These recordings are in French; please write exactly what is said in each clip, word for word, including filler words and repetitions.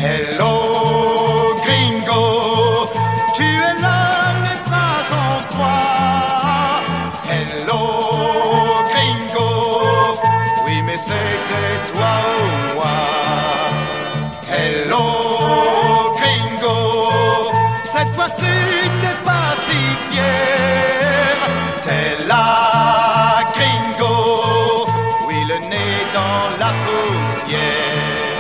Hello, gringo, tu es là, mes bras en croix. Hello, gringo, oui, mais c'était toi ou moi. Hello, gringo, cette fois-ci t'es pas si fier. T'es là, gringo, oui, le nez dans la poussière.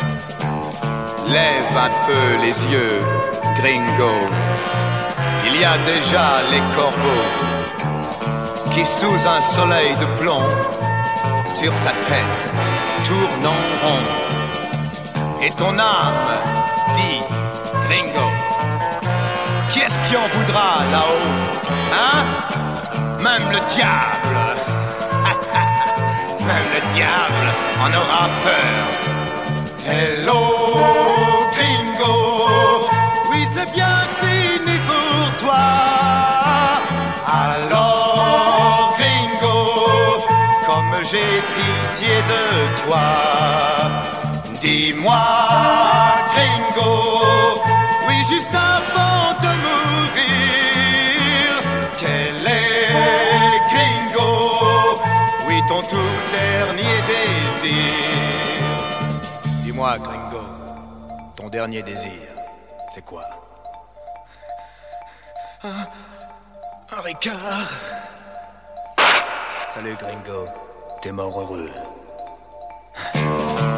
Lève un peu les yeux, gringo. Il y a déjà les corbeaux qui, sous un soleil de plomb, sur ta tête tournent en rond. Et ton âme dit, gringo, qui est-ce qui en voudra là-haut? Hein? Même le diable. Même le diable en aura peur. Hello, gringo, oui, c'est bien fini pour toi. Alors, gringo, comme j'ai pitié de toi, dis-moi, gringo, oui, juste avant de mourir, quel est, gringo, oui, ton tout dernier désir? Dis-moi, gringo, ton dernier désir, c'est quoi? Un, un Ricard. Salut, gringo, t'es mort heureux.